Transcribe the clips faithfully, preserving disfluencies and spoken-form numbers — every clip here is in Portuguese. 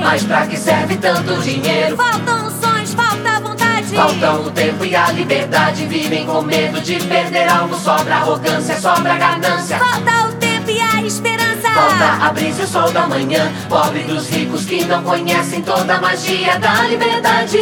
Mas pra que serve tanto dinheiro? Faltam sonhos, falta vontade. Faltam o tempo e a liberdade. Vivem com medo de perder algo. Sobra arrogância, sobra ganância. Falta o tempo e a esperança. Falta a brisa e o sol da manhã. Pobre dos ricos que não conhecem toda a magia da liberdade.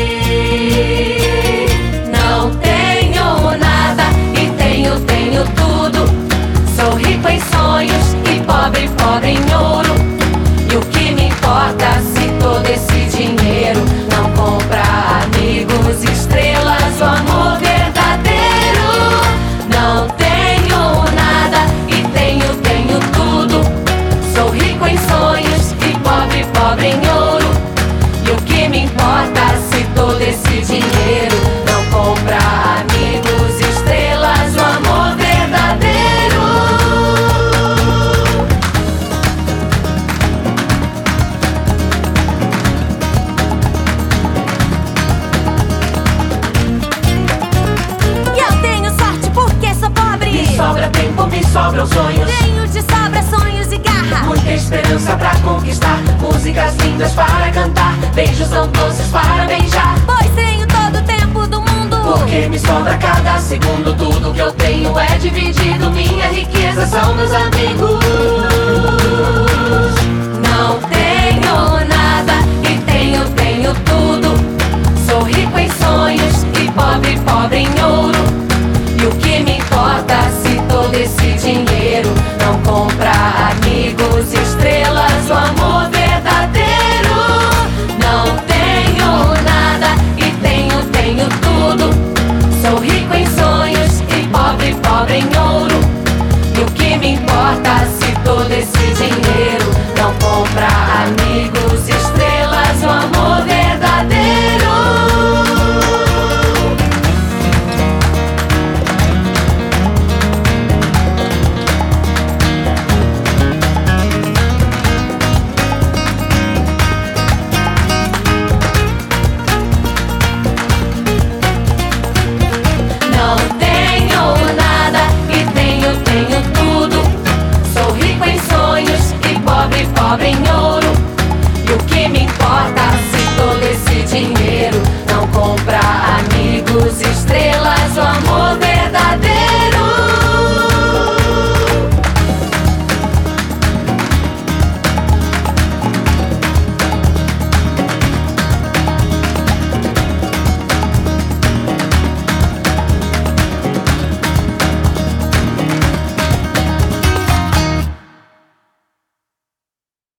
Não tenho nada e tenho, tenho tudo. Sou rico em sonhos e pobre, pobre em ouro. E o que me importa se todo esse dinheiro não compra amigos, estrelas, o amor verdadeiro? Não tenho nada e tenho, tenho tudo. Sou rico em sonhos e pobre, pobre em ouro. E o que me importa se todo esse dinheiro não compra amigos, estrelas, o amor verdadeiro? E eu tenho sorte porque sou pobre. Me sobra tempo, me sobram sonhos. Tenho de sobra sonhos e garra. Muita esperança pra conquistar. Músicas lindas para cantar. Beijos tão doces para beijar. Pois tenho todo o tempo do mundo. Porque me sobra cada segundo. Tudo que eu tenho é dividido. Minha riqueza são meus amigos. Não tenho nada e tenho, tenho tudo. Sou rico em sonhos e pobre, pobre em ouro. E o que me importa se todo esse dinheiro não compra